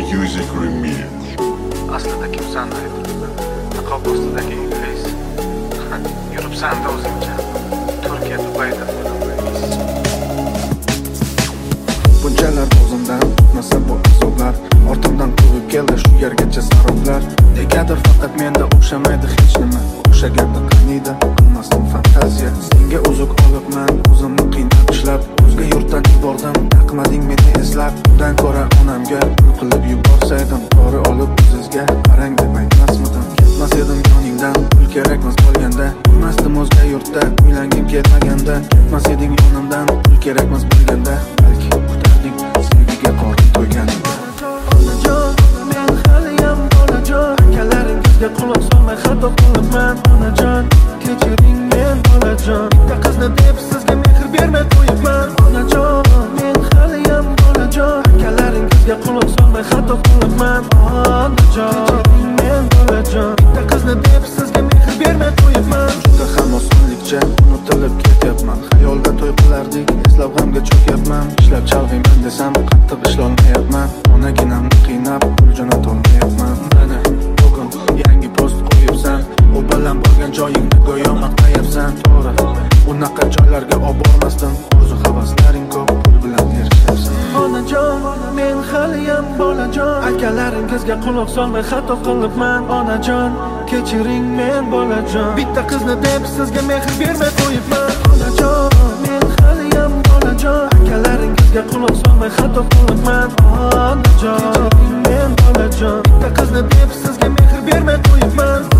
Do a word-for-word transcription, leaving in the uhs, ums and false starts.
Music Remix. Aslida kimsan deydi, niqob ostidagi ingliz. Yuribsan-da o'zingcha, Turkiya Dubayda bunchalar o'zimdan o'tmasa bu azoblar, ortimdan quvib keldi shu yergacha saroblar. Negadir faqat menda o'xshamaydi hech nima, o'xshaganda qaniydi qilmasdim fantaziya. Senga uzuk olibman o'zimni qiynab ishlab, o'zga yurtdan yubordim taqmading meni eslab. Undan ko'ra onamga pul qilib yuborsaydim, to'g'ri olib o'zizga qarang deb aytmasmidim. Ketmas edim yoningdan, pul kerakmas bo'lganda, bo'lmasdim o'zga yurtda uylangim ketmaganda. Ketmas eding yonimdan, pul kerakmas bo'lganda, balki kutarding sevgiga qorin to'yganingda. Onajon, men haliyam bolajon, akalaringizga quloq solmay xato qilibman. Onajon, kechiring men bolajon, bitta qizni deb sizga mehr bermay qo'yibman. Onajon, men haliyam bolajon, akalaringizga quloq solmay xato qilibman. Onajon, kechiring men bolajon, bitta qizni deb sizga mehr bermay qo'yibman. Juda ham osonlikcha unutilib ketyapman. Xayolda to'y qilardik, eslab g'amga cho'kyapman. Ishlab chalg'iyman desam qattiq ishlolmayapman. Onaginamni qiynab pul jo'natolmayapman. Mana bugun yangi post qo'yibsan, u bilan bo'lgan joyingni go'yo maqtayapsan. To'g'ri, unaqa joylarga olib bormasdim, orzu havaslaring ko'p, pul bilan erishyapsan. Onajon, men haliyam bolajon, akalaringizga quloq solmay xato qilibman. Onajon, kechiring men bolajon, bitta qizni deb sizga mehr bermay qo'yibman. Onajon, men haliyam bolajon, akalaringizga quloq solmay xato qilibman. Onajon, kechiring men bolajon, bitta qizni deb sizga mehr bermay qo'yibman.